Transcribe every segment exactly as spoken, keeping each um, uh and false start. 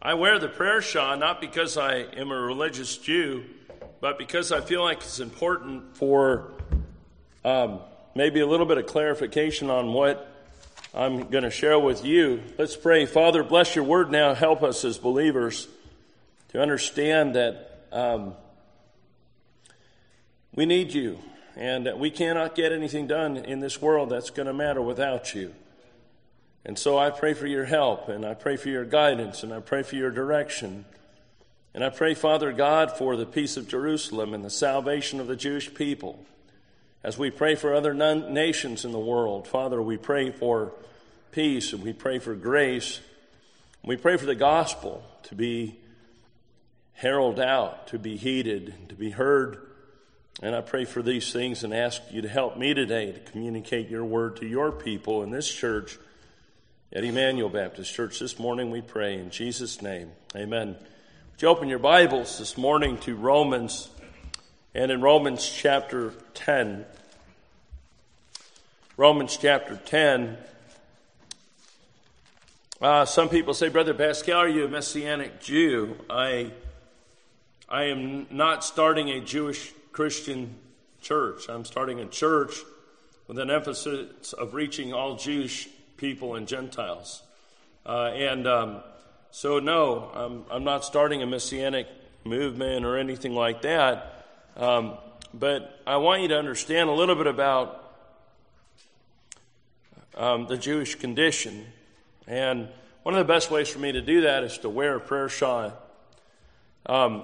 I wear the prayer shawl not because I am a religious Jew, but because I feel like it's important for um, maybe a little bit of clarification on what I'm going to share with you. Let's pray. Father, bless your word now. Help us as believers to understand that um, we need you and that we cannot get anything done in this world that's going to matter without you. And so I pray for your help, and I pray for your guidance, and I pray for your direction. And I pray, Father God, for the peace of Jerusalem and the salvation of the Jewish people. As we pray for other nations in the world, Father, we pray for peace, and we pray for grace. We pray for the gospel to be heralded out, to be heeded, to be heard. And I pray for these things and ask you to help me today to communicate your word to your people in this church at Emmanuel Baptist Church. This morning we pray in Jesus' name. Amen. Would you open your Bibles this morning to Romans, and in Romans chapter ten. Romans chapter ten. Uh, some people say, Brother Pascal, are you a Messianic Jew? I, I am not starting a Jewish Christian church. I'm starting a church with an emphasis of reaching all Jewish people and Gentiles. Uh, and um, so, no, I'm, I'm not starting a Messianic movement or anything like that. Um, but I want you to understand a little bit about um, the Jewish condition. And one of the best ways for me to do that is to wear a prayer shawl. Um,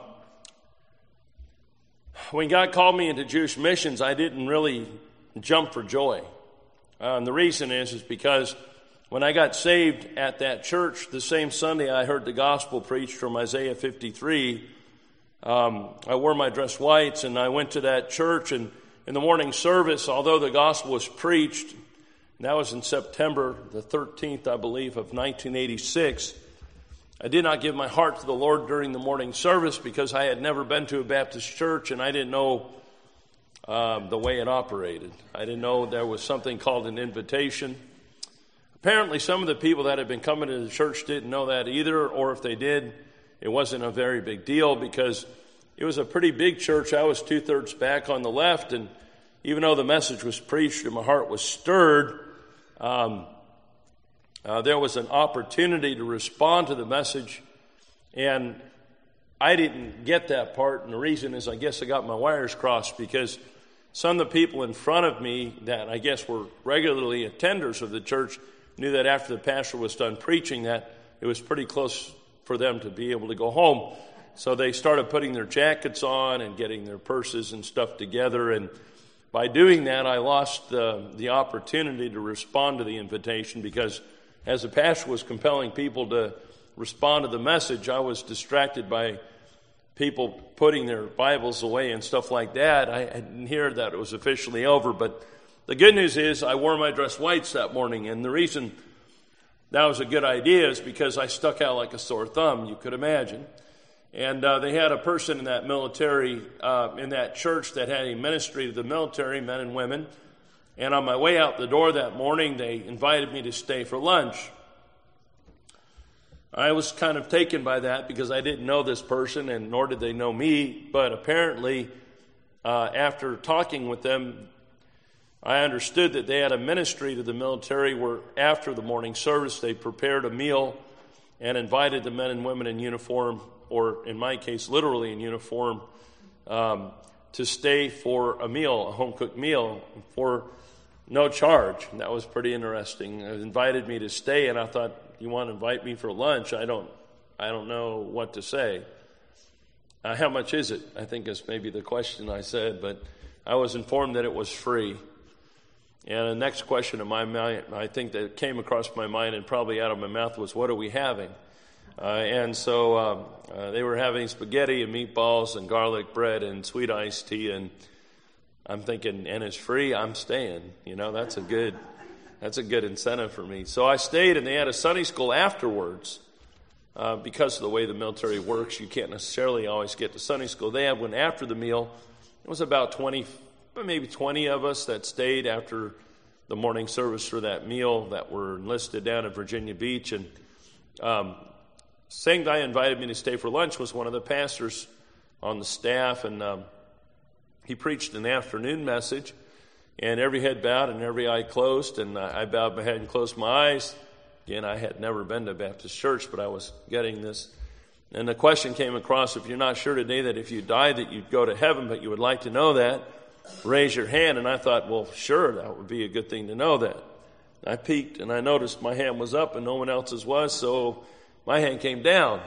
when God called me into Jewish missions, I didn't really jump for joy. Uh, and the reason is, is because when I got saved at that church, the same Sunday I heard the gospel preached from Isaiah fifty-three. Um, I wore my dress whites and I went to that church, and in the morning service, although the gospel was preached, and that was in September the thirteenth, I believe, of nineteen eighty-six, I did not give my heart to the Lord during the morning service because I had never been to a Baptist church and I didn't know um, the way it operated. I didn't know there was something called an invitation. Apparently, some of the people that had been coming to the church didn't know that either, or if they did, it wasn't a very big deal because it was a pretty big church. I was two-thirds back on the left, and even though the message was preached and my heart was stirred, um, uh, there was an opportunity to respond to the message, and I didn't get that part, and the reason is I guess I got my wires crossed because some of the people in front of me that I guess were regularly attenders of the church knew that after the pastor was done preaching that it was pretty close for them to be able to go home. So they started putting their jackets on and getting their purses and stuff together. And by doing that, I lost the, the opportunity to respond to the invitation because as the pastor was compelling people to respond to the message, I was distracted by people putting their Bibles away and stuff like that. I didn't hear that it was officially over, but the good news is I wore my dress whites that morning, and the reason that was a good idea is because I stuck out like a sore thumb, you could imagine. And uh, they had a person in that military, uh, in that church that had a ministry to the military, men and women. And on my way out the door that morning, they invited me to stay for lunch. I was kind of taken by that because I didn't know this person, and nor did they know me. But apparently, uh, after talking with them, I understood that they had a ministry to the military where after the morning service they prepared a meal and invited the men and women in uniform, or in my case literally in uniform, um, to stay for a meal, a home-cooked meal, for no charge. And that was pretty interesting. They invited me to stay, and I thought, you want to invite me for lunch? I don't, I don't know what to say. Uh, how much is it? I think is maybe the question I said, but I was informed that it was free. And the next question in my mind, I think that came across my mind and probably out of my mouth was, what are we having? Uh, and so um, uh, they were having spaghetti and meatballs and garlic bread and sweet iced tea. And I'm thinking, and it's free, I'm staying. You know, that's a good, that's a good incentive for me. So I stayed, and they had a Sunday school afterwards. Uh, because of the way the military works, you can't necessarily always get to Sunday school. They had one after the meal. It was about twenty maybe twenty of us that stayed after the morning service for that meal that were enlisted down at Virginia Beach. And um, same guy invited me to stay for lunch was one of the pastors on the staff, and um, he preached an afternoon message, and every head bowed and every eye closed, and I bowed my head and closed my eyes. Again, I had never been to a Baptist church, but I was getting this. And the question came across, if you're not sure today that if you died that you'd go to heaven, but you would like to know that, raise your hand. And I thought, well, sure, that would be a good thing to know that. I peeked, and I noticed my hand was up and no one else's was, so my hand came down.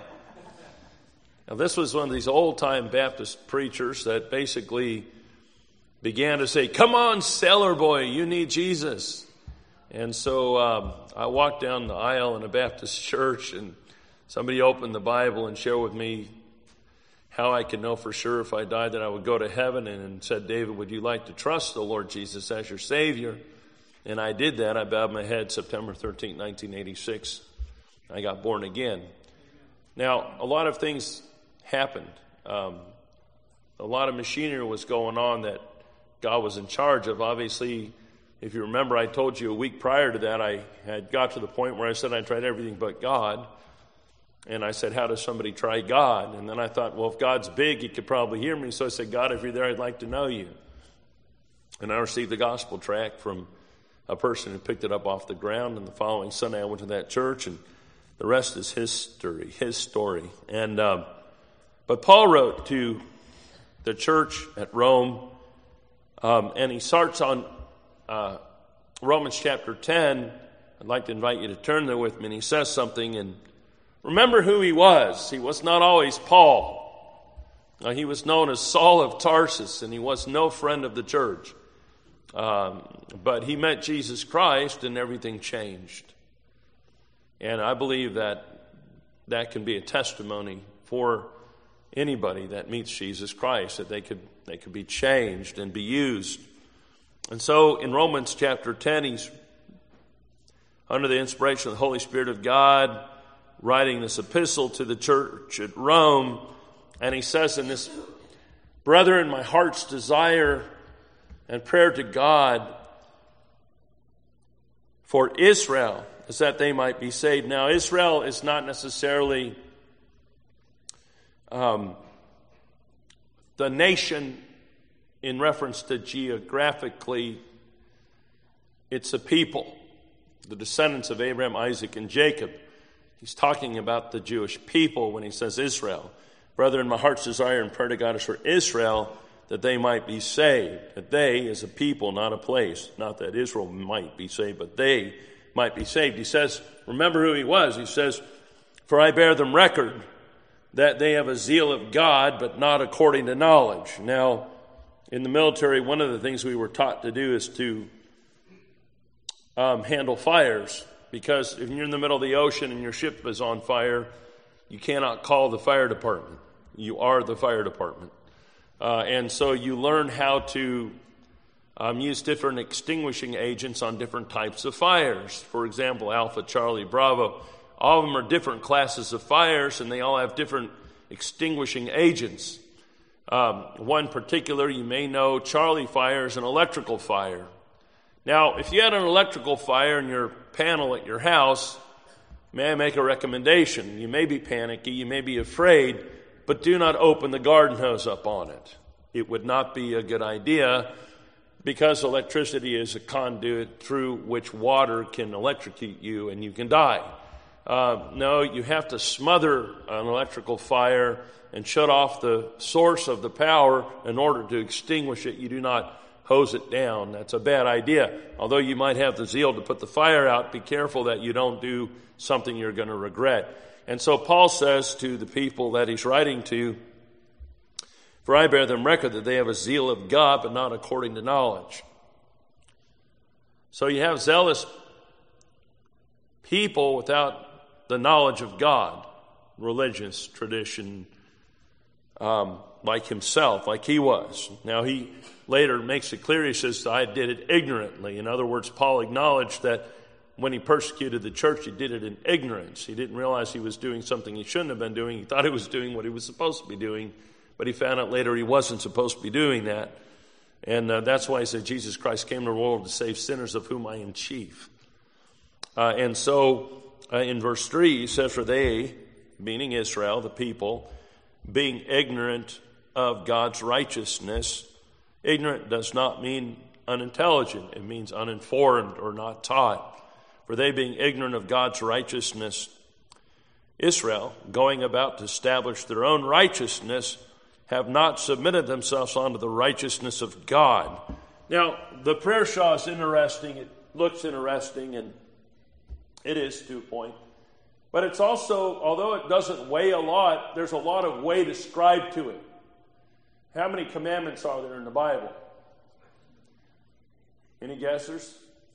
Now, this was one of these old-time Baptist preachers that basically began to say, come on, sailor boy, you need Jesus. And so um, I walked down the aisle in a Baptist church, and somebody opened the Bible and shared with me how I could know for sure if I died that I would go to heaven, and said, David, would you like to trust the Lord Jesus as your Savior? And I did that. I bowed my head September thirteenth, nineteen eighty-six. I got born again. Now, a lot of things happened. Um, a lot of machinery was going on that God was in charge of. Obviously, if you remember, I told you a week prior to that, I had got to the point where I said I tried everything but God. And I said, how does somebody try God? And then I thought, well, if God's big, he could probably hear me. So I said, God, if you're there, I'd like to know you. And I received a gospel tract from a person who picked it up off the ground. And the following Sunday, I went to that church, and the rest is history, his story. And um, but Paul wrote to the church at Rome, um, and he starts on uh, Romans chapter ten. I'd like to invite you to turn there with me. And he says something, and remember who he was. He was not always Paul. Uh, he was known as Saul of Tarsus, and he was no friend of the church. Um, but he met Jesus Christ, and everything changed. And I believe that that can be a testimony for anybody that meets Jesus Christ, that they could they could be changed and be used. And so in Romans chapter ten, he's under the inspiration of the Holy Spirit of God, writing this epistle to the church at Rome. And he says in this, brethren, my heart's desire and prayer to God for Israel is that they might be saved. Now, Israel is not necessarily um, the nation in reference to geographically. It's a people, the descendants of Abraham, Isaac, and Jacob. He's talking about the Jewish people when he says Israel. Brethren, my heart's desire and prayer to God is for Israel, that they might be saved. That they is a people, not a place. Not that Israel might be saved, but they might be saved. He says, remember who he was. He says, for I bear them record that they have a zeal of God, but not according to knowledge. Now, in the military, one of the things we were taught to do is to um, handle fires. Because if you're in the middle of the ocean and your ship is on fire, you cannot call the fire department. You are the fire department. Uh, and so you learn how to um, use different extinguishing agents on different types of fires. For example, Alpha, Charlie, Bravo. All of them are different classes of fires, and they all have different extinguishing agents. Um, one particular, you may know, Charlie fire is an electrical fire. Now, if you had an electrical fire in your panel at your house, may I make a recommendation? You may be panicky, you may be afraid, but do not open the garden hose up on it. It would not be a good idea, because electricity is a conduit through which water can electrocute you and you can die. Uh, no, you have to smother an electrical fire and shut off the source of the power in order to extinguish it. You do not hose it down. That's a bad idea. Although you might have the zeal to put the fire out, be careful that you don't do something you're going to regret. And so Paul says to the people that he's writing to, for I bear them record that they have a zeal of God, but not according to knowledge. So you have zealous people without the knowledge of God, religious tradition, um, like himself, like he was. Now he later makes it clear, he says, I did it ignorantly. In other words, Paul acknowledged that when he persecuted the church, he did it in ignorance. He didn't realize he was doing something he shouldn't have been doing. He thought he was doing what he was supposed to be doing, but he found out later he wasn't supposed to be doing that. And uh, that's why he said, Jesus Christ came to the world to save sinners, of whom I am chief. Uh, and so uh, in verse three, he says, for they meaning Israel, the people, being ignorant of God's righteousness. Ignorant does not mean unintelligent. It means uninformed or not taught. For they being ignorant of God's righteousness, Israel, going about to establish their own righteousness, have not submitted themselves unto the righteousness of God. Now, the prayer shaw is interesting. It looks interesting, and it is to a point. But it's also, although it doesn't weigh a lot, there's a lot of weight ascribed to it. How many commandments are there in the Bible? Any guessers?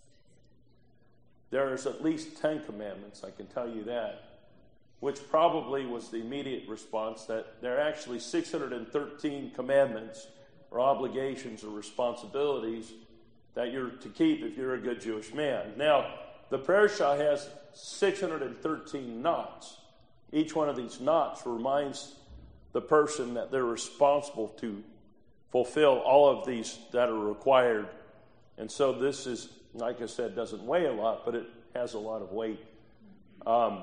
There's at least ten commandments, I can tell you that. Which probably was the immediate response, that there are actually six hundred thirteen commandments or obligations or responsibilities that you're to keep if you're a good Jewish man. Now, the prayer shaw has six hundred thirteen knots. Each one of these knots reminds the person that they're responsible to fulfill all of these that are required. And so this is, like I said, doesn't weigh a lot, but it has a lot of weight. Um,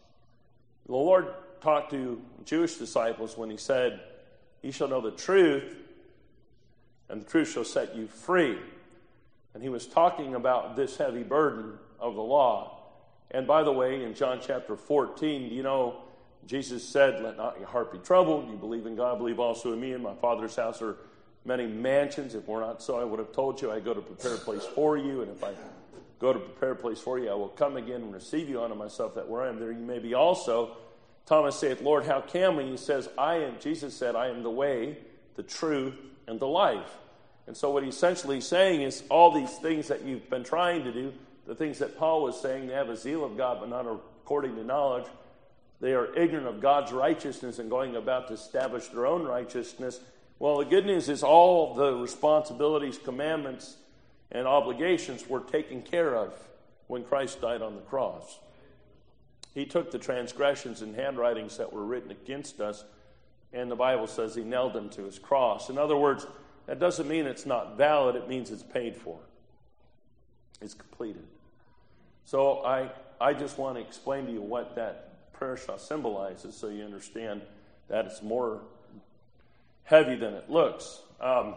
the Lord talked to Jewish disciples when he said, "Ye shall know the truth, and the truth shall set you free." And he was talking about this heavy burden of the law. And by the way, in John chapter fourteen, you know, Jesus said, "Let not your heart be troubled. You believe in God, believe also in me. In my Father's house are many mansions. If we're not so, I would have told you. I go to prepare a place for you. And if I go to prepare a place for you, I will come again and receive you unto myself, that where I am, there you may be also." Thomas saith, "Lord, how can we?" He says, I am, Jesus said, "I am the way, the truth, and the life." And so what he's essentially saying is all these things that you've been trying to do, the things that Paul was saying, they have a zeal of God, but not according to knowledge. They are ignorant of God's righteousness and going about to establish their own righteousness. Well, the good news is all the responsibilities, commandments, and obligations were taken care of when Christ died on the cross. He took the transgressions and handwritings that were written against us, and the Bible says he nailed them to his cross. In other words, that doesn't mean it's not valid. It means it's paid for. It's completed. So I, I just want to explain to you what that prayer shaw symbolizes so you understand that it's more heavy than it looks. Um,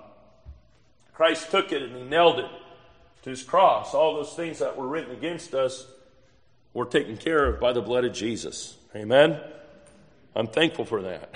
Christ took it and he nailed it to his cross. All those things that were written against us were taken care of by the blood of Jesus. Amen? I'm thankful for that.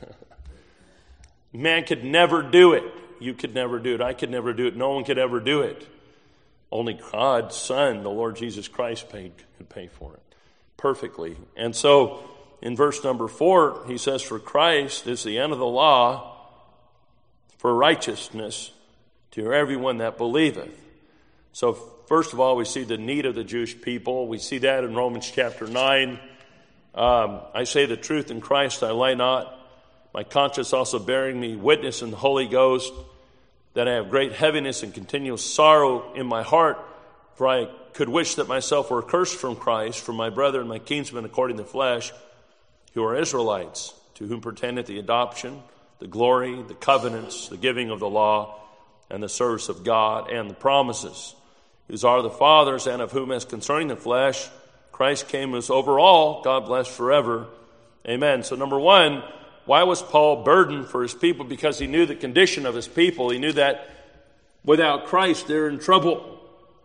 Man could never do it. You could never do it. I could never do it. No one could ever do it. Only God's Son, the Lord Jesus Christ, paid, could pay for it perfectly. And so in verse number four, he says, "For Christ is the end of the law for righteousness to everyone that believeth." So first of all, we see the need of the Jewish people. We see that in Romans chapter nine. Um, I say the truth in Christ, I lie not. My conscience also bearing me witness in the Holy Ghost, that I have great heaviness and continual sorrow in my heart, for I could wish that myself were accursed from Christ, from my brethren, my kinsmen according to the flesh, who are Israelites, to whom pertaineth the adoption, the glory, the covenants, the giving of the law, and the service of God, and the promises, whose are the fathers, and of whom as concerning the flesh, Christ came as over all, God bless forever. Amen. So number one, why was Paul burdened for his people? Because he knew the condition of his people. He knew that without Christ, they're in trouble.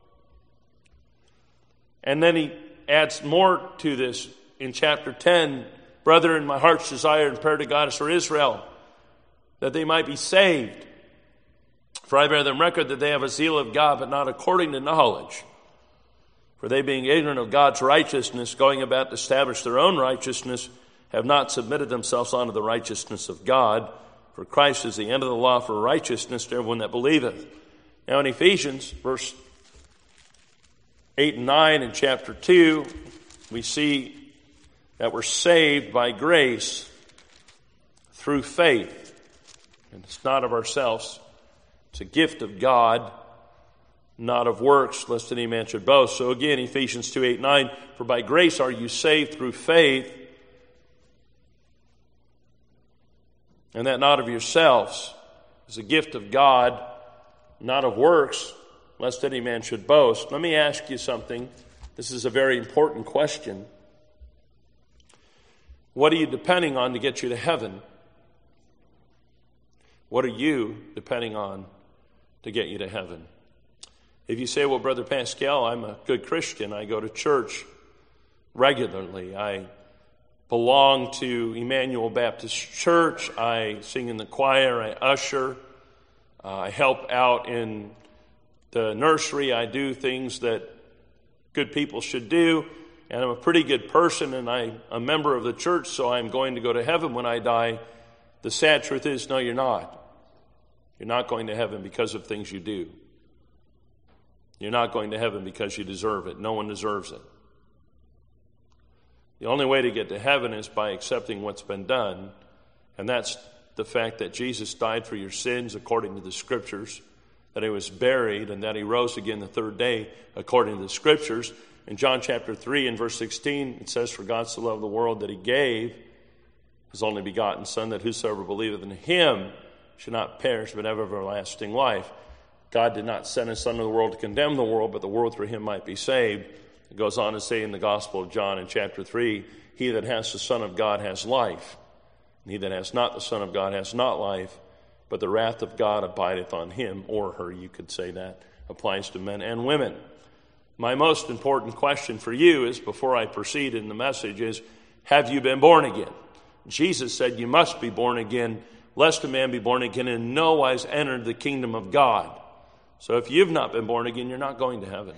And then he adds more to this in chapter ten. "Brethren, my heart's desire and prayer to God is for Israel, that they might be saved. For I bear them record that they have a zeal of God, but not according to knowledge. For they being ignorant of God's righteousness, going about to establish their own righteousness, have not submitted themselves unto the righteousness of God. For Christ is the end of the law for righteousness to everyone that believeth." Now in Ephesians, verse eight and nine in chapter two, we see that we're saved by grace through faith. And it's not of ourselves. It's a gift of God, not of works, lest any man should boast. So again, Ephesians two, eight, nine, "For by grace are you saved through faith, and that not of yourselves, is a gift of God, not of works, lest any man should boast." Let me ask you something. This is a very important question. What are you depending on to get you to heaven? What are you depending on to get you to heaven? If you say, well, Brother Pascal, I'm a good Christian. I go to church regularly. I belong to Emmanuel Baptist Church. I sing in the choir. I usher. Uh, I help out in the nursery. I do things that good people should do. And I'm a pretty good person, and I'm a member of the church, so I'm going to go to heaven when I die. The sad truth is, no, you're not. You're not going to heaven because of things you do. You're not going to heaven because you deserve it. No one deserves it. The only way to get to heaven is by accepting what's been done, and that's the fact that Jesus died for your sins according to the Scriptures, that he was buried, and that he rose again the third day according to the Scriptures. In John chapter three and verse sixteen, it says, for God so loved the world that he gave his only begotten Son, that whosoever believeth in him should not perish but have everlasting life. God did not send his Son into the world to condemn the world, but the world through him might be saved. It goes on to say in the Gospel of John in chapter three, he that has the Son of God has life, and he that has not the Son of God has not life, but the wrath of God abideth on him, or her, you could say that applies to men and women. My most important question for you is, before I proceed in the message, is, have you been born again? Jesus said you must be born again, lest a man be born again and in no wise enter the kingdom of God. So if you've not been born again, you're not going to heaven.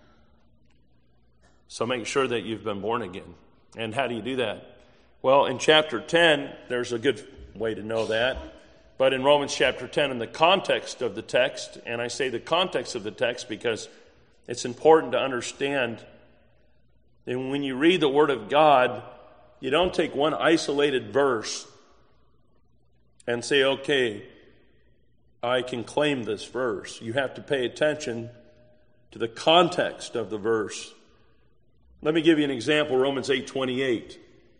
So make sure that you've been born again. And how do you do that? Well, in chapter ten, there's a good way to know that. But in Romans chapter ten, in the context of the text, and I say the context of the text because it's important to understand that when you read the Word of God, you don't take one isolated verse and say, okay, I can claim this verse. You have to pay attention to the context of the verse. Let me give you an example, Romans eight twenty-eight.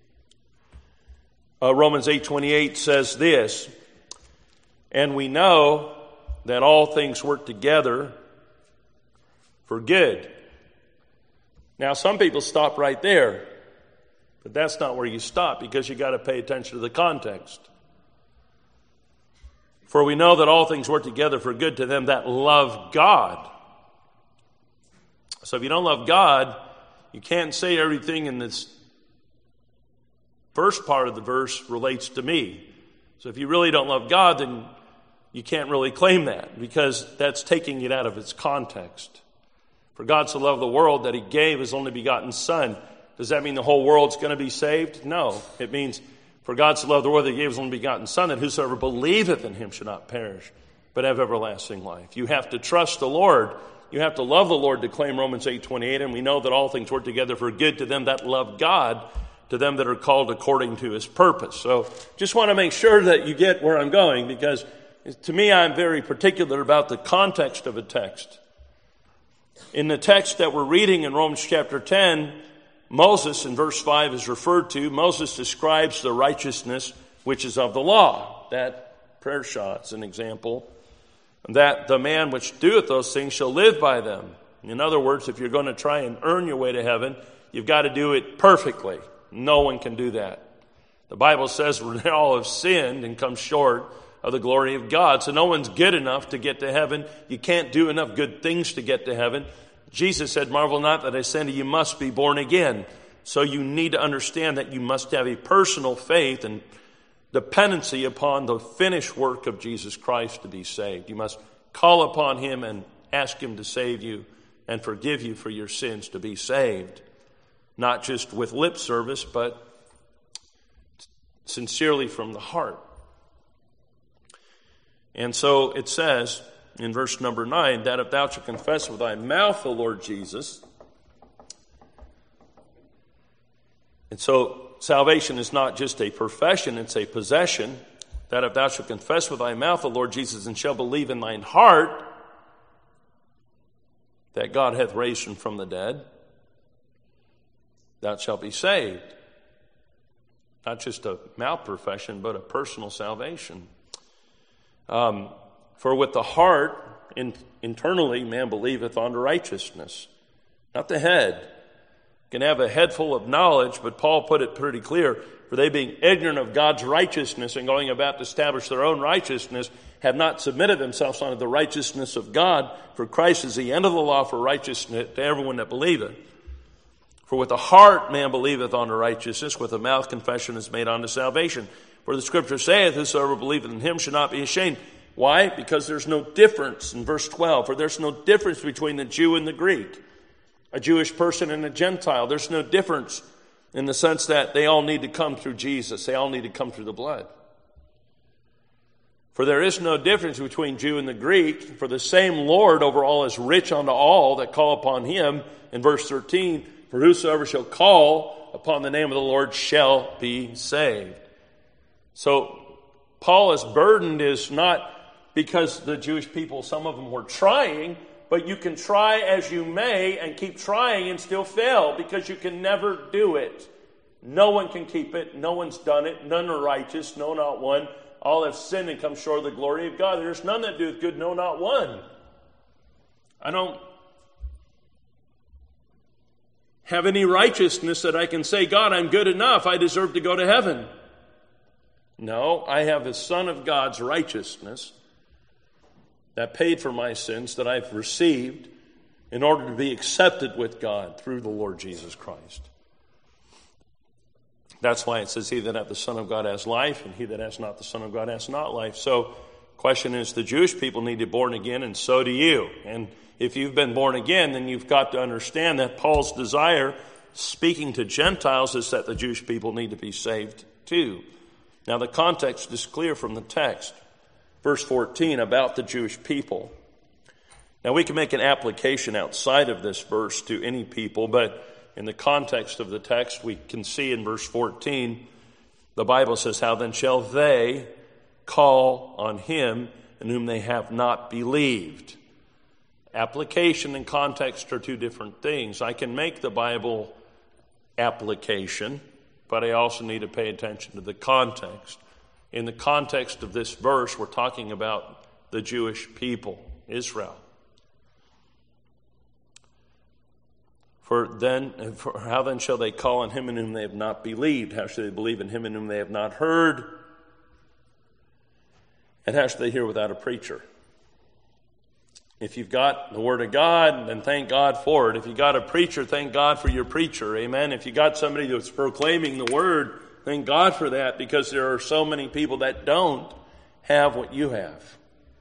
Uh, Romans eight twenty-eight says this, and we know that all things work together for good. Now, some people stop right there, but that's not where you stop, because you got to pay attention to the context. For we know that all things work together for good to them that love God. So if you don't love God, you can't say everything in this first part of the verse relates to me. So if you really don't love God, then you can't really claim that, because that's taking it out of its context. For God so loved the world that he gave his only begotten Son. Does that mean the whole world's going to be saved? No. It means, for God so loved the world that he gave his only begotten Son, that whosoever believeth in him should not perish, but have everlasting life. You have to trust the Lord. You have to love the Lord to claim Romans eight twenty-eight, and we know that all things work together for good to them that love God, to them that are called according to his purpose. So just want to make sure that you get where I'm going, because to me, I'm very particular about the context of a text. In the text that we're reading in Romans chapter ten, Moses, in verse five, is referred to. Moses describes the righteousness which is of the law. That prayer shot's an example. That the man which doeth those things shall live by them. In other words, if you're going to try and earn your way to heaven, you've got to do it perfectly. No one can do that. The Bible says we all have sinned and come short of the glory of God. So no one's good enough to get to heaven. You can't do enough good things to get to heaven. Jesus said, marvel not that I say unto you, you must be born again. So you need to understand that you must have a personal faith and dependency upon the finished work of Jesus Christ to be saved. You must call upon him and ask him to save you and forgive you for your sins to be saved. Not just with lip service, but sincerely from the heart. And so it says in verse number nine, that if thou shalt confess with thy mouth the Lord Jesus. And so salvation is not just a profession, it's a possession. That if thou shalt confess with thy mouth the Lord Jesus, and shalt believe in thine heart that God hath raised him from the dead, thou shalt be saved. Not just a mouth profession, but a personal salvation. Um, for with the heart, in, internally, man believeth unto righteousness. Not the head. can have a head full of knowledge, but Paul put it pretty clear, for they being ignorant of God's righteousness and going about to establish their own righteousness, have not submitted themselves unto the righteousness of God. For Christ is the end of the law for righteousness to everyone that believeth. For with the heart man believeth unto righteousness, with the mouth confession is made unto salvation. For the scripture saith, whosoever believeth in him should not be ashamed. Why? Because there's no difference in verse twelve. For there's no difference between the Jew and the Greek, a Jewish person and a Gentile. There's no difference in the sense that they all need to come through Jesus. They all need to come through the blood. For there is no difference between Jew and the Greek, for the same Lord over all is rich unto all that call upon him. In verse thirteen, for whosoever shall call upon the name of the Lord shall be saved. So Paul's burden is not because the Jewish people, some of them were trying, but you can try as you may and keep trying and still fail because you can never do it. No one can keep it. No one's done it. None are righteous. No, not one. All have sinned and come short of the glory of God. There's none that doeth good. No, not one. I don't have any righteousness that I can say, God, I'm good enough. I deserve to go to heaven. No, I have the Son of God's righteousness that paid for my sins that I've received in order to be accepted with God through the Lord Jesus Christ. That's why it says, he that hath the Son of God has life, and he that has not the Son of God has not life. So, question is, the Jewish people need to be born again, and so do you. And if you've been born again, then you've got to understand that Paul's desire, speaking to Gentiles, is that the Jewish people need to be saved too. Now, the context is clear from the text. Verse fourteen, about the Jewish people. Now, we can make an application outside of this verse to any people, but in the context of the text, we can see in verse fourteen, the Bible says, how then shall they call on him in whom they have not believed? Application and context are two different things. I can make the Bible application, but I also need to pay attention to the context. In the context of this verse, we're talking about the Jewish people, Israel. For then, for how then shall they call on him in whom they have not believed? How shall they believe in him in whom they have not heard? And how shall they hear without a preacher? If you've got the Word of God, then thank God for it. If you got a preacher, thank God for your preacher. Amen. If you got somebody that's proclaiming the Word, thank God for that, because there are so many people that don't have what you have.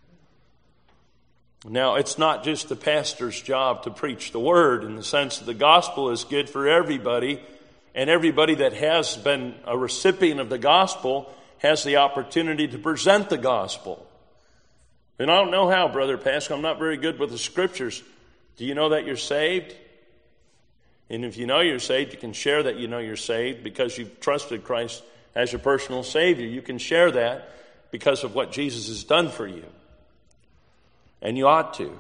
Now, it's not just the pastor's job to preach the Word, in the sense that the gospel is good for everybody, and everybody that has been a recipient of the gospel has the opportunity to present the gospel. And I don't know how, Brother Pascal, I'm not very good with the scriptures. Do you know that you're saved? And if you know you're saved, you can share that you know you're saved because you've trusted Christ as your personal Savior. You can share that because of what Jesus has done for you. And you ought to.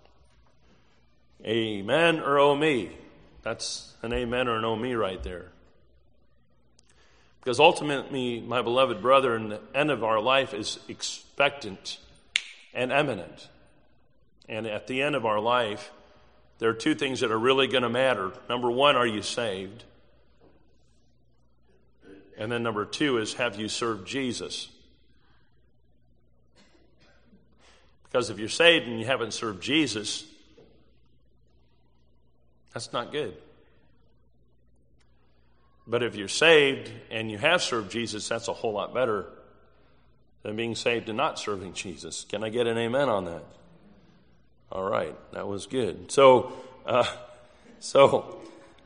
Amen or oh me. That's an amen or an oh me right there. Because ultimately, my beloved brother, in the end of our life is expectant and imminent. And at the end of our life, there are two things that are really going to matter. Number one, are you saved? And then number two is, have you served Jesus? Because if you're saved and you haven't served Jesus, that's not good. But if you're saved and you have served Jesus, that's a whole lot better than being saved and not serving Jesus. Can I get an amen on that? All right, that was good. So, uh, so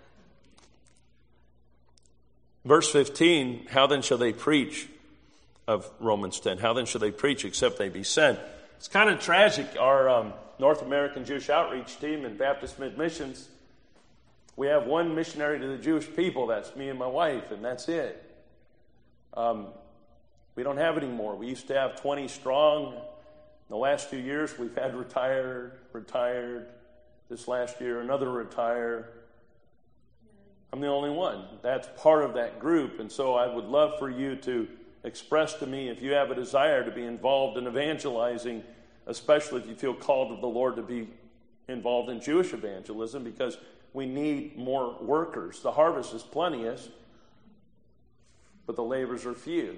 verse fifteen, how then shall they preach of Romans ten? How then shall they preach except they be sent? It's kind of tragic. Our um, North American Jewish Outreach team in Baptist Mid-Missions, we have one missionary to the Jewish people. That's me and my wife, and that's it. Um, we don't have any more. We used to have twenty strong. In the last few years, we've had retired, retired. This last year, another retire. I'm the only one. That's part of that group. And so I would love for you to express to me if you have a desire to be involved in evangelizing, especially if you feel called of the Lord to be involved in Jewish evangelism, because we need more workers. The harvest is plenteous, but the laborers are few.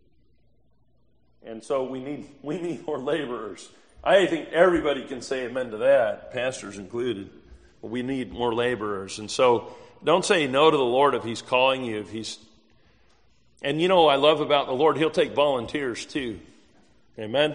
And so we need we need more laborers. I think everybody can say amen to that, pastors included. But we need more laborers. And so don't say no to the Lord if he's calling you. If he's, and you know what I love about the Lord, he'll take volunteers too. Amen?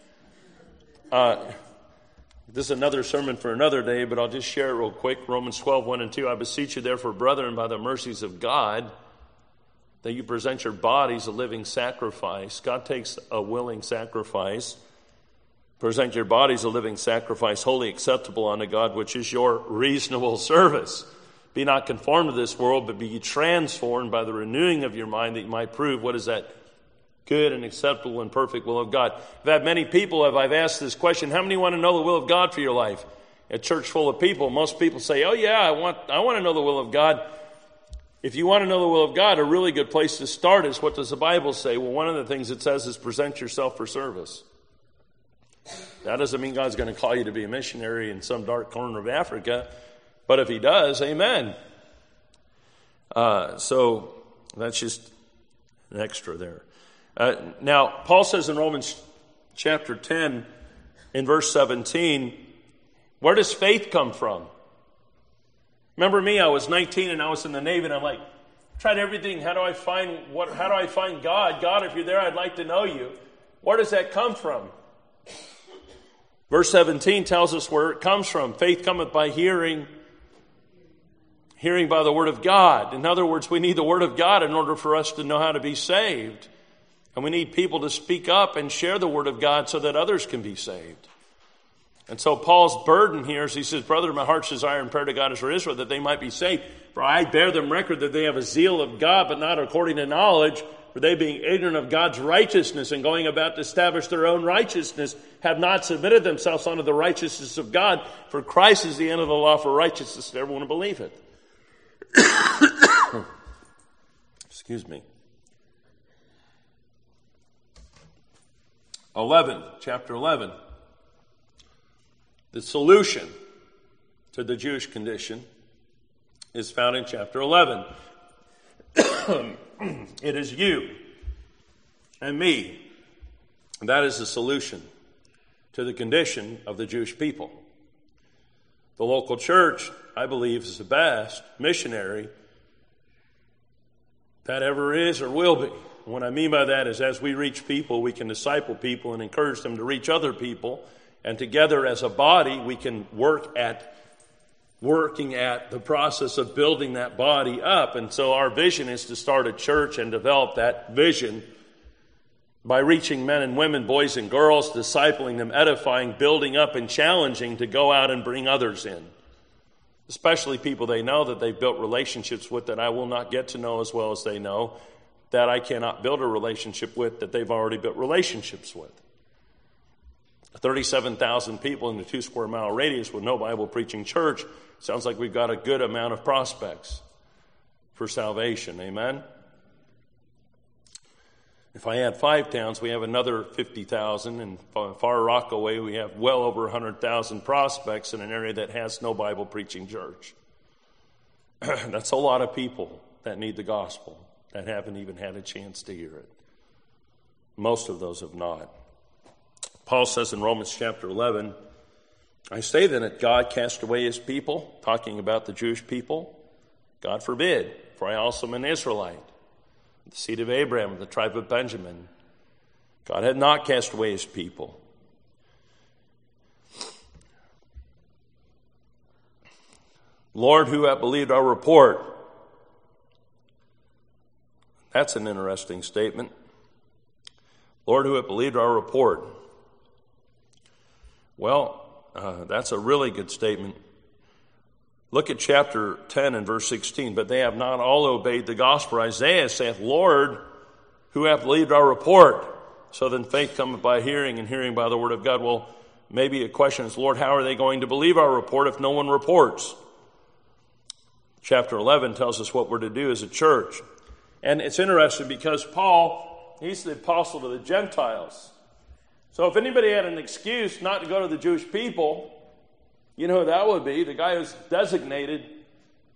Uh, this is another sermon for another day, but I'll just share it real quick. Romans twelve, one and two. I beseech you therefore, brethren, by the mercies of God, that you present your bodies a living sacrifice. God takes a willing sacrifice. Present your bodies a living sacrifice, wholly acceptable unto God, which is your reasonable service. Be not conformed to this world, but be ye transformed by the renewing of your mind, that you might prove what is that good and acceptable and perfect will of God. I've had many people, if I've asked this question, how many want to know the will of God for your life? A church full of people, most people say, oh yeah, I want, I want to know the will of God. If you want to know the will of God, a really good place to start is, what does the Bible say? Well, one of the things it says is present yourself for service. That doesn't mean God's going to call you to be a missionary in some dark corner of Africa. But if he does, amen. Uh, so that's just an extra there. Uh, now, Paul says in Romans chapter ten, in verse seventeen, where does faith come from? Remember me, I was nineteen and I was in the Navy, and I'm like, tried everything. How do I find what? How do I find God? God, if you're there, I'd like to know you. Where does that come from? Verse seventeen tells us where it comes from. Faith cometh by hearing, hearing by the word of God. In other words, we need the word of God in order for us to know how to be saved. And we need people to speak up and share the word of God so that others can be saved. And so Paul's burden here is, he says, brother, my heart's desire and prayer to God is for Israel, that they might be saved. For I bear them record that they have a zeal of God, but not according to knowledge. For they, being ignorant of God's righteousness and going about to establish their own righteousness, have not submitted themselves unto the righteousness of God. For Christ is the end of the law for righteousness to everyone who believeth. Excuse me. eleven, chapter eleven. The solution to the Jewish condition is found in chapter eleven. It is you and me. And that is the solution to the condition of the Jewish people. The local church, I believe, is the best missionary that ever is or will be. What I mean by that is, as we reach people, we can disciple people and encourage them to reach other people. And together as a body, we can work at working at the process of building that body up. And so our vision is to start a church and develop that vision by reaching men and women, boys and girls, discipling them, edifying, building up, and challenging to go out and bring others in. Especially people they know that they've built relationships with that I will not get to know as well as they know, that I cannot build a relationship with that they've already built relationships with. thirty-seven thousand people in the two square mile radius with no Bible preaching church. Sounds like we've got a good amount of prospects for salvation. Amen? If I add five towns, we have another fifty thousand. And Far Rockaway, we have well over one hundred thousand prospects in an area that has no Bible preaching church. That's a lot of people that need the gospel, that haven't even had a chance to hear it. Most of those have not. Paul says in Romans chapter eleven, I say then that God cast away his people, talking about the Jewish people. God forbid, for I also am an Israelite, the seed of Abraham, of the tribe of Benjamin. God had not cast away his people. Lord, who hath believed our report? That's an interesting statement. Lord, who hath believed our report? Well, uh, that's a really good statement. Look at chapter ten and verse sixteen. But they have not all obeyed the gospel. Isaiah saith, Lord, who hath believed our report? So then faith cometh by hearing, and hearing by the word of God. Well, maybe a question is, Lord, how are they going to believe our report if no one reports? Chapter eleven tells us what we're to do as a church. And it's interesting because Paul, he's the apostle to the Gentiles. So if anybody had an excuse not to go to the Jewish people, you know who that would be? The guy who's designated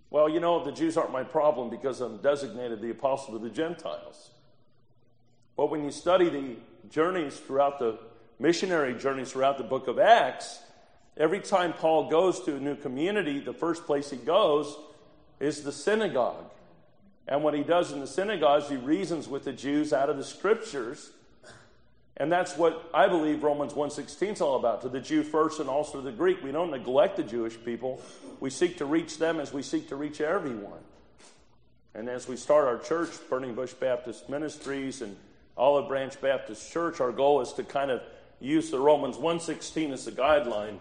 Well, you know, the Jews aren't my problem because I'm designated the apostle to the Gentiles. But when you study the journeys throughout the missionary journeys throughout the book of Acts, every time Paul goes to a new community, the first place he goes is the synagogue. And what he does in the synagogues, he reasons with the Jews out of the scriptures. And that's what I believe Romans one sixteen is all about, to the Jew first and also to the Greek. We don't neglect the Jewish people. We seek to reach them as we seek to reach everyone. And as we start our church, Burning Bush Baptist Ministries and Olive Branch Baptist Church, our goal is to kind of use the Romans one sixteen as a guideline.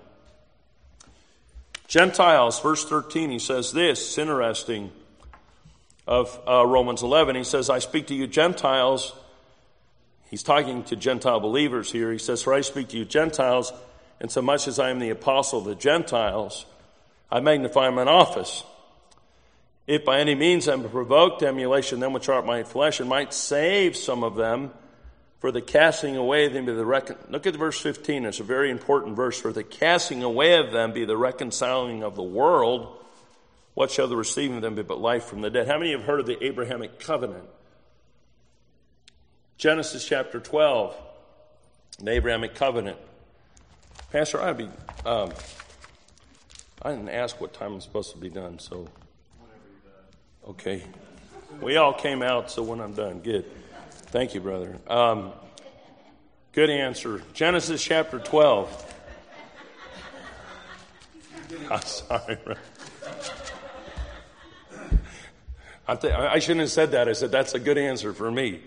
Gentiles, verse thirteen, he says this, it's interesting, of uh, Romans eleven. He says, I speak to you Gentiles. He's talking to Gentile believers here. He says, for I speak to you Gentiles, and so much as I am the apostle of the Gentiles, I magnify mine office. If by any means I am provoked to emulation them which are my flesh, and might save some of them for the casting away of them be the recon... Look at verse fifteen. It's a very important verse. For the casting away of them be the reconciling of the world. What shall the receiving of them be but life from the dead? How many have heard of the Abrahamic covenant? Genesis chapter twelve, the Abrahamic covenant. Pastor, I'd be... Um, I didn't ask what time I'm supposed to be done, so... Whenever you're done. Okay. We all came out, so when I'm done. Good. Thank you, brother. Um, good answer. Genesis chapter twelve. I'm sorry, brother. I, th- I shouldn't have said that. I said, that's a good answer for me.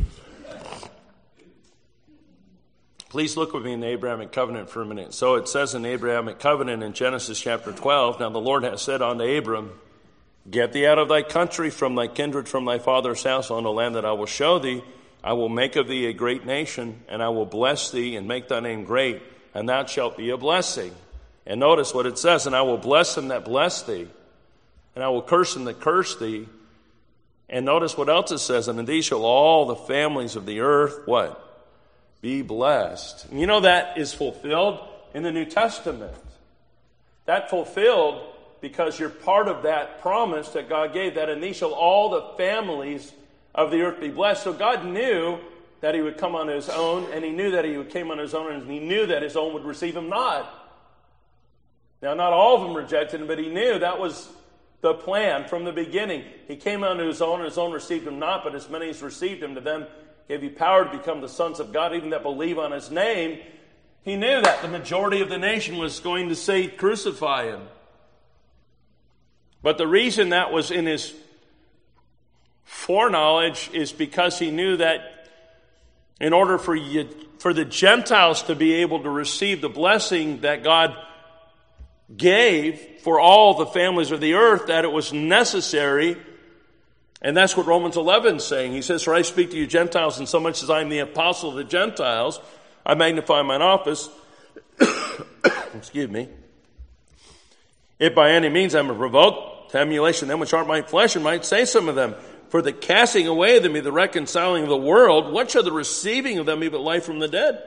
Please look with me in the Abrahamic covenant for a minute. So it says in the Abrahamic covenant in Genesis chapter twelve, now the Lord has said unto Abram, get thee out of thy country, from thy kindred, from thy father's house, unto a land that I will show thee. I will make of thee a great nation, and I will bless thee, and make thy name great, and thou shalt be a blessing. And notice what it says, and I will bless them that bless thee, and I will curse them that curse thee. And notice what else it says, and in thee shall all the families of the earth, what? Be blessed. And you know that is fulfilled in the New Testament. That fulfilled because you're part of that promise that God gave, that in thee shall all the families of the earth be blessed. So God knew that he would come on his own, and he knew that he would came on his own, and he knew that his own would receive him not. Now, not all of them rejected him, but he knew that was the plan from the beginning. He came unto his own, and his own received him not, but as many as received him, to them gave he power to become the sons of God, even that believe on his name. He knew that the majority of the nation was going to say, crucify him. But the reason that was in his foreknowledge is because he knew that in order for you, for the Gentiles to be able to receive the blessing that God gave for all the families of the earth, that it was necessary. And that's what Romans eleven is saying. He says, for I speak to you Gentiles, and so much as I am the apostle of the Gentiles, I magnify mine office. Excuse me. If by any means I am provoked to emulation them which are my flesh, and might say some of them, for the casting away of them be the reconciling of the world, what shall the receiving of them be but life from the dead?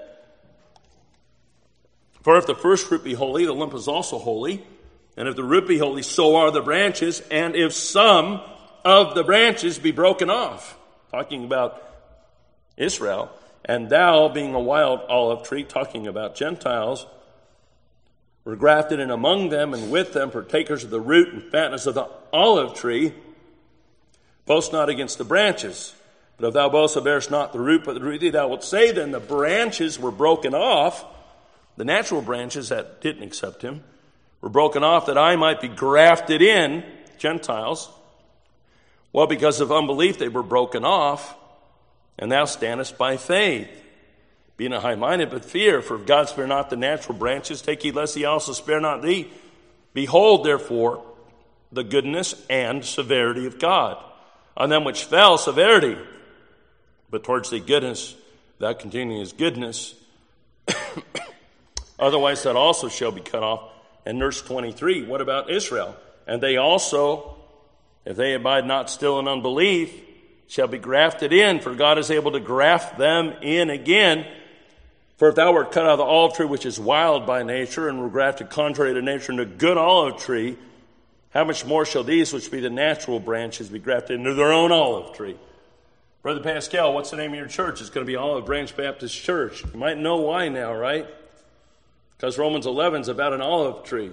For if the first fruit be holy, the lump is also holy. And if the root be holy, so are the branches. And if some of the branches be broken off, talking about Israel, and thou, being a wild olive tree, talking about Gentiles, were grafted in among them, and with them partakers of the root and fatness of the olive tree, boast not against the branches. But if thou boast, bearest not the root, but the root thee, thou wilt say, then the branches were broken off, the natural branches that didn't accept him, were broken off that I might be grafted in, Gentiles. Well, because of unbelief they were broken off, and thou standest by faith. Be not high-minded, but fear, for if God spare not the natural branches, take heed lest he also spare not thee. Behold, therefore, the goodness and severity of God. On them which fell, severity, but towards thee goodness, thou continuing his goodness. Otherwise that also shall be cut off. And verse twenty-three, what about Israel? And they also, if they abide not still in unbelief, shall be grafted in, for God is able to graft them in again. For if thou wert cut out of the olive tree which is wild by nature, and were grafted contrary to nature into a good olive tree, how much more shall these, which be the natural branches, be grafted into their own olive tree? Brother Pascal, what's the name of your church? It's going to be Olive Branch Baptist Church. You might know why now, right? Because Romans eleven is about an olive tree.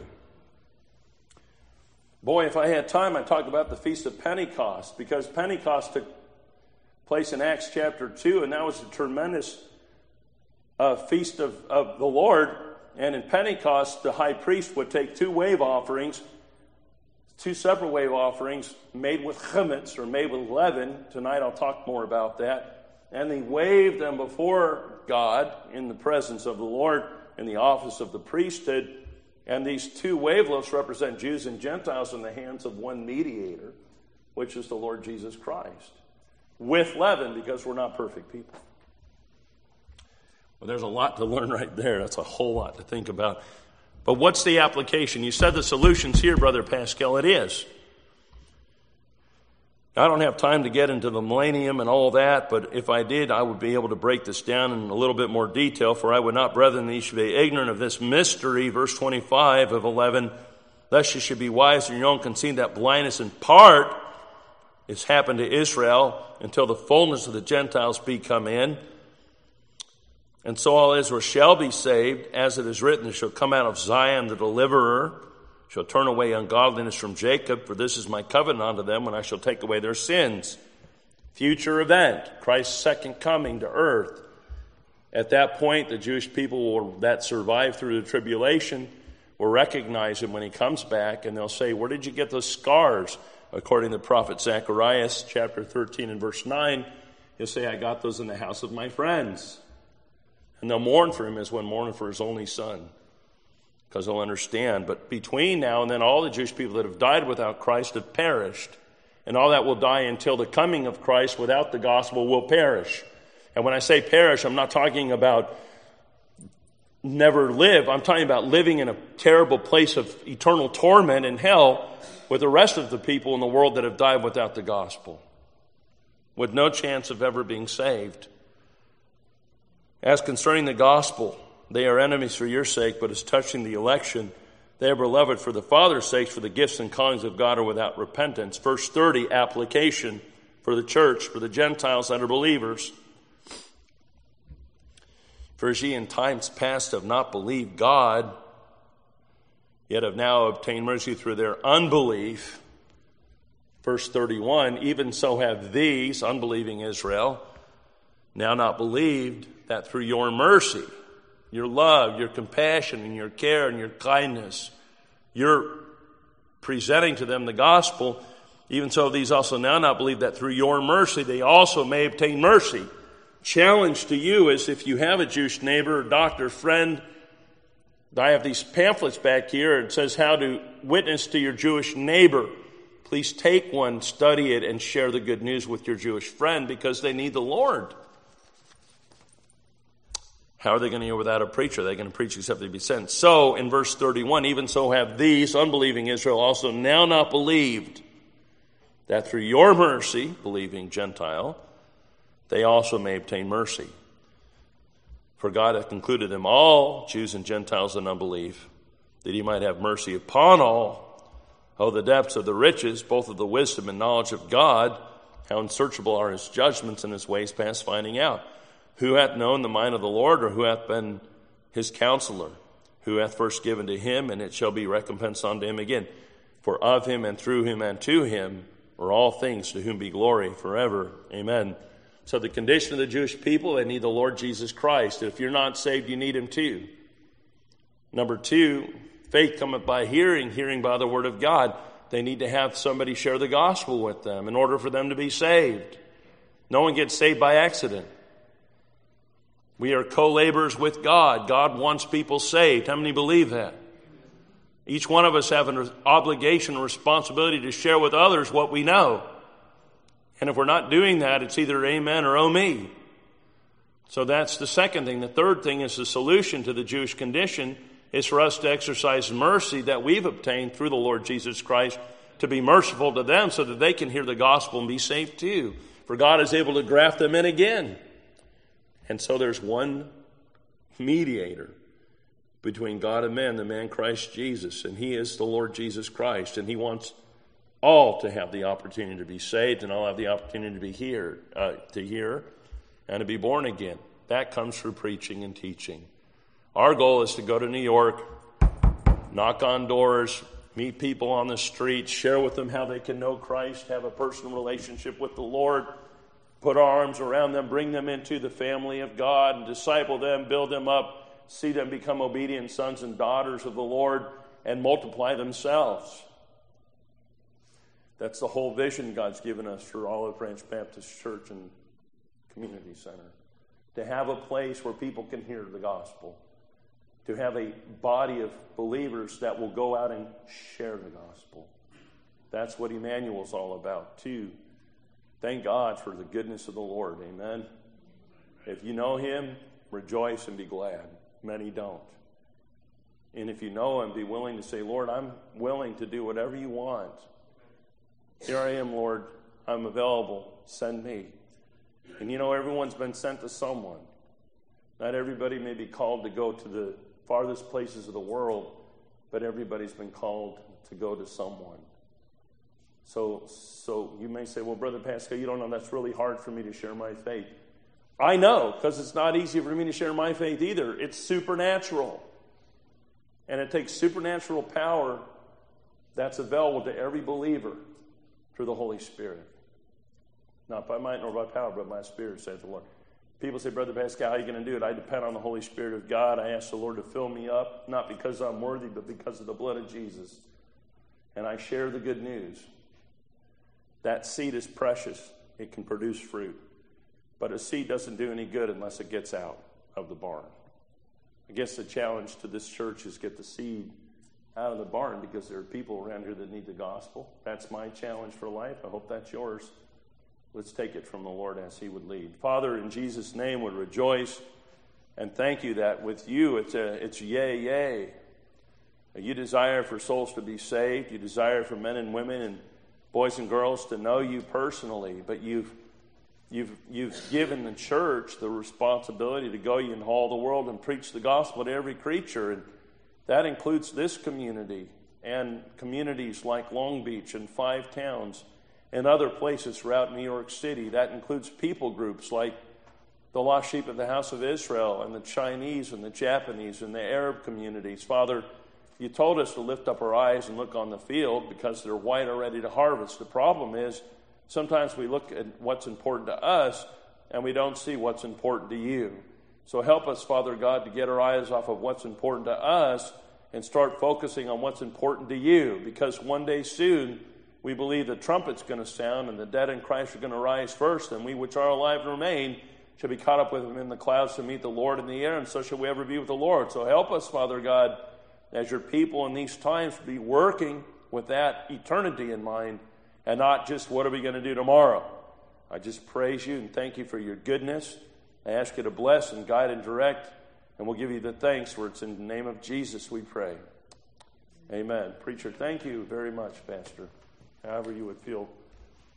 Boy, if I had time, I'd talk about the Feast of Pentecost, because Pentecost took place in Acts chapter two, and that was a tremendous uh, feast of, of the Lord. And in Pentecost, the high priest would take two wave offerings, two separate wave offerings made with chametz or made with leaven. Tonight I'll talk more about that. And he waved them before God in the presence of the Lord in the office of the priesthood. And these two wavelets represent Jews and Gentiles in the hands of one mediator, which is the Lord Jesus Christ. With leaven, because we're not perfect people. Well, there's a lot to learn right there. That's a whole lot to think about. But what's the application? You said the solution's here, Brother Pascal. It is. I don't have time to get into the millennium and all that, but if I did, I would be able to break this down in a little bit more detail. For I would not, brethren, that ye should be ignorant of this mystery, verse twenty-five of eleven, lest ye should be wise in your own conceit, that blindness in part is happened to Israel until the fullness of the Gentiles be come in. And so all Israel shall be saved, as it is written, there shall come out of Zion the deliverer, shall turn away ungodliness from Jacob, for this is my covenant unto them, when I shall take away their sins. Future event, Christ's second coming to earth. At that point, the Jewish people will, that survive through the tribulation will recognize him when he comes back, and they'll say, where did you get those scars? According to the prophet Zacharias, chapter thirteen and verse nine, he'll say, I got those in the house of my friends. And they'll mourn for him as one mourning for his only son, because they'll understand. But between now and then, all the Jewish people that have died without Christ have perished. And all that will die until the coming of Christ without the gospel will perish. And when I say perish, I'm not talking about never live. I'm talking about living in a terrible place of eternal torment in hell with the rest of the people in the world that have died without the gospel, with no chance of ever being saved. As concerning the gospel, they are enemies for your sake, but as touching the election, they are beloved for the Father's sake, for the gifts and callings of God are without repentance. Verse thirty, application for the church, for the Gentiles that are believers. For as ye in times past have not believed God, yet have now obtained mercy through their unbelief. Verse thirty-one, even so have these, unbelieving Israel, now not believed, that through your mercy, your love, your compassion, and your care, and your kindness, you're presenting to them the gospel. Even so, these also now not believe, that through your mercy they also may obtain mercy. Challenge to you is, if you have a Jewish neighbor, doctor, friend, I have these pamphlets back here. It says how to witness to your Jewish neighbor. Please take one, study it, and share the good news with your Jewish friend, because they need the Lord. How are they going to hear without a preacher? Are they going to preach except they be sent? So, in verse thirty-one, even so have these, unbelieving Israel, also now not believed, that through your mercy, believing Gentile, they also may obtain mercy. For God hath concluded them all, Jews and Gentiles in unbelief, that he might have mercy upon all. Oh, the depths of the riches, both of the wisdom and knowledge of God, how unsearchable are his judgments and his ways past finding out. Who hath known the mind of the Lord, or who hath been his counselor? Who hath first given to him, and it shall be recompensed unto him again. For of him, and through him, and to him are all things, to whom be glory forever. Amen. So the condition of the Jewish people, they need the Lord Jesus Christ. If you're not saved, you need him too. Number two, faith cometh by hearing, hearing by the word of God. They need to have somebody share the gospel with them in order for them to be saved. No one gets saved by accident. We are co-laborers with God. God wants people saved. How many believe that? Each one of us have an obligation and responsibility to share with others what we know. And if we're not doing that, it's either amen or oh me. So that's the second thing. The third thing is the solution to the Jewish condition is for us to exercise mercy that we've obtained through the Lord Jesus Christ, to be merciful to them so that they can hear the gospel and be saved too. For God is able to graft them in again. And so there's one mediator between God and man, the man Christ Jesus. And he is the Lord Jesus Christ. And he wants all to have the opportunity to be saved and all have the opportunity to be here, uh, to hear and to be born again. That comes through preaching and teaching. Our goal is to go to New York, knock on doors, meet people on the streets, share with them how they can know Christ, have a personal relationship with the Lord, put our arms around them, bring them into the family of God, and disciple them, build them up, see them become obedient sons and daughters of the Lord, and multiply themselves. That's the whole vision God's given us for Olive Branch Baptist Church and Community Center. To have a place where people can hear the gospel. To have a body of believers that will go out and share the gospel. That's what Emmanuel's all about, too. Thank God for the goodness of the Lord. Amen. If you know him, rejoice and be glad. Many don't. And if you know him, be willing to say, Lord, I'm willing to do whatever you want. Here I am, Lord. I'm available. Send me. And you know, everyone's been sent to someone. Not everybody may be called to go to the farthest places of the world, but everybody's been called to go to someone. So, so you may say, well, Brother Pascal, you don't know, that's really hard for me to share my faith. I know, because it's not easy for me to share my faith either. It's supernatural. And it takes supernatural power that's available to every believer through the Holy Spirit. Not by might nor by power, but by Spirit, saith the Lord. People say, Brother Pascal, how are you going to do it? I depend on the Holy Spirit of God. I ask the Lord to fill me up, not because I'm worthy, but because of the blood of Jesus. And I share the good news. That seed is precious. It can produce fruit. But a seed doesn't do any good unless it gets out of the barn. I guess the challenge to this church is get the seed out of the barn, because there are people around here that need the gospel. That's my challenge for life. I hope that's yours. Let's take it from the Lord as he would lead. Father, in Jesus' name, we rejoice and thank you that with you it's a, it's yay, yay. You desire for souls to be saved. You desire for men and women and boys and girls to know you personally. But you've you've you've given the church the responsibility to go ye into all the world and preach the gospel to every creature. And that includes this community and communities like Long Beach and Five Towns and other places throughout New York City. That includes people groups like the Lost Sheep of the House of Israel and the Chinese and the Japanese and the Arab communities. Father, you told us to lift up our eyes and look on the field because they're white or ready to harvest. The problem is sometimes we look at what's important to us and we don't see what's important to you. So help us, Father God, to get our eyes off of what's important to us and start focusing on what's important to you, because one day soon we believe the trumpet's going to sound and the dead in Christ are going to rise first, and we which are alive and remain shall be caught up with him in the clouds to meet the Lord in the air, and so shall we ever be with the Lord. So help us, Father God, as your people in these times, to be working with that eternity in mind and not just what are we going to do tomorrow. I just praise you and thank you for your goodness. I ask you to bless and guide and direct, and we'll give you the thanks, for it's in the name of Jesus we pray. Amen. Preacher, thank you very much, Pastor. However you would feel